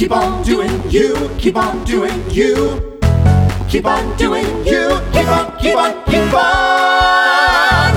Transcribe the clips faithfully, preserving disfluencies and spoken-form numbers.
Keep on doing you, keep on doing you. Keep on doing you, keep on, keep on, keep on.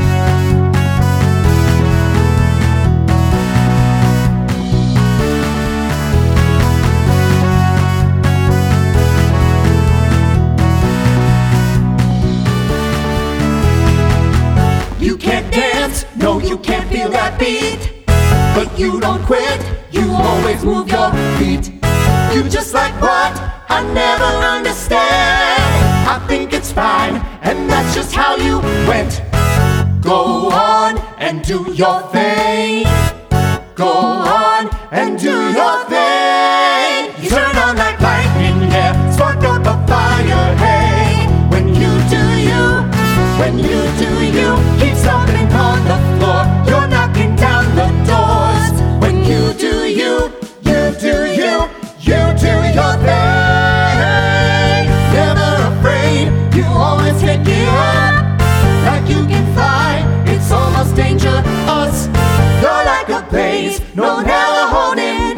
You can't dance, no you can't feel that beat. But you don't quit, you always move your feet. You just like what? I never understand. I think it's fine, and that's just how you went. Go on and do your thing. Go on and do your thing. You turn on like lightning, yeah, spark up a fire, hey. When you do you, when you do you, keep stomping on the floor. You're knocking down the doors. When you do you, you do you, you do your thing. Never afraid, you always take it up. Like you can fly, it's almost dangerous. You're like a blaze, no never holding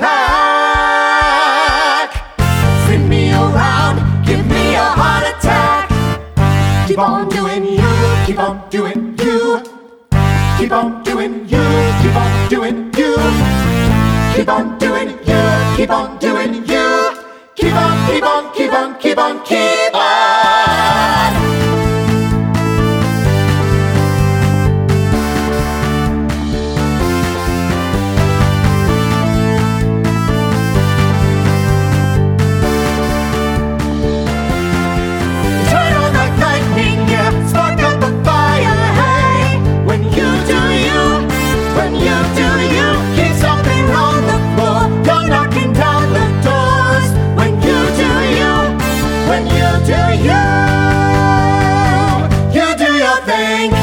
back. Spin me around, give me a heart attack. Keep on doing you, keep on doing you. Keep on doing you, keep on doing you. Keep on doing you, keep on doing you. Keep on, keep on, keep on, keep on, keep on. Turn on like lightning, yeah, spark up a fire, hey. When you do you, when you do you, keep stomping on the floor. You're knocking down the doors. When you do you, when you do you, you do your thing.